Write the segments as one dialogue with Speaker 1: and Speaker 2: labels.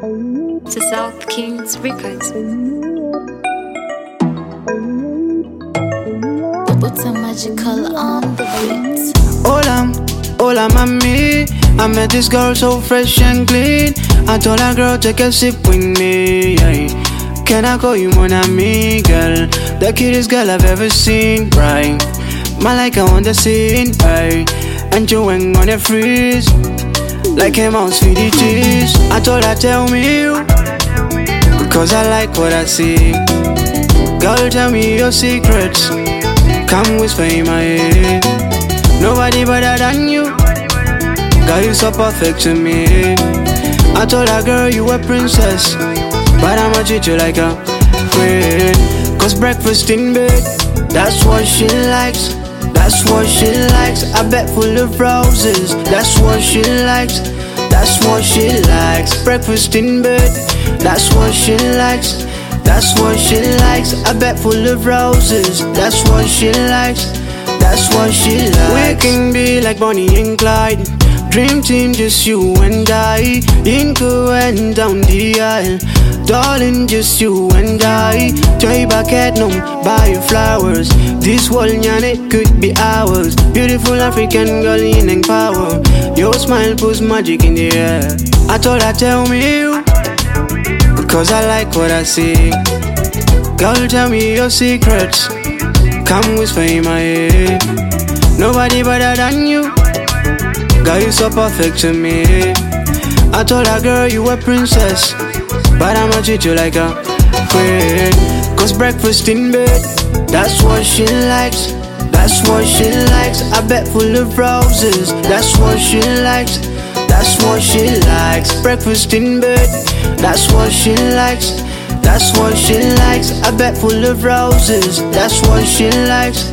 Speaker 1: to South Kings Records.
Speaker 2: What's a magical on the beat?
Speaker 3: Hola mami, I met this girl so fresh and clean. I told her girl take a sip with me, yeah. Can I call you mon ami, girl? The cutest girl I've ever seen, right? My like on the scene, right? And you ain't gonna freeze like a mouse feed the cheese. I told her tell me you, because I like what I see. Girl tell me your secrets, come whisper in my ear. Nobody better than you, girl you so perfect to me. I told her girl you a princess, but I'ma treat you like a queen. Cause breakfast in bed, that's what she likes. That's what she likes. A bed full of roses, that's what she likes. That's what she likes. Breakfast in bed, that's what she likes. That's what she likes. A bed full of roses, that's what she likes. That's what she likes. We can be like Bonnie and Clyde, dream team, just you and I. Inco and down the aisle, darling, just you and I. Try back at home, buy you flowers. This world, and it could be ours. Beautiful African girl in power. Your smile puts magic in the air. I told her tell me you, because I like what I see. Girl tell me your secrets, come whisper in my ear. Nobody better than you, girl you so perfect to me. I told her girl you a princess, but I'ma treat you like a queen. Cause breakfast in bed, that's what she likes. That's what she likes. A bed full of roses, that's what she likes. That's what she likes. Breakfast in bed, that's what she likes. That's what she likes. A bed full of roses, that's what she likes.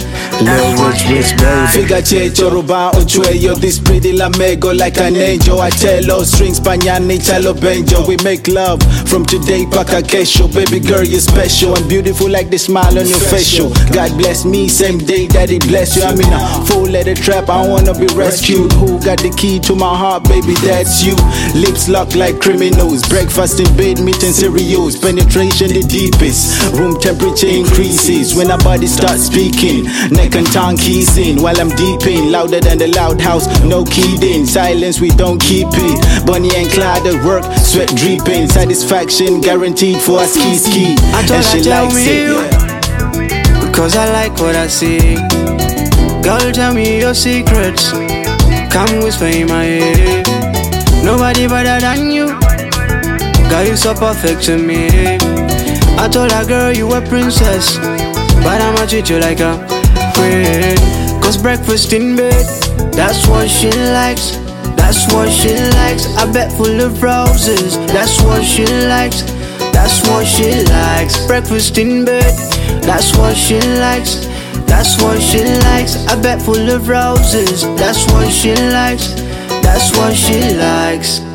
Speaker 4: Figa checho ruba ochueyo. This pretty lamego like an angel. I tell strings panyani chalo benjo. We make love from today paka kesho. Baby girl you're special and beautiful like the smile on your facial. God bless me same day that he bless you. I'm in a full letter trap, I wanna be rescued. Who got the key to my heart, baby, that's you. Lips locked like criminals, breakfast in bed, meat and cereals. Penetration the deepest, room temperature increases when our body starts speaking. Neck and tongue kissing while I'm deep in, louder than the loud house, no kidding. Silence we don't keep it. Bonnie and Clyde at work, sweat dripping. Satisfaction guaranteed for a ski.
Speaker 3: I told her tell me you, because I like what I see. Girl tell me your secrets, come whisper in my ear. Nobody better than you, girl you so perfect to me. I told her girl you a princess, but I'ma treat you like a queen. Cause breakfast in bed, that's what she likes. That's what she likes. A bed full of roses, that's what she likes. That's what she likes. Breakfast in bed, that's what she likes. That's what she likes. A bed full of roses, that's what she likes. That's what she likes.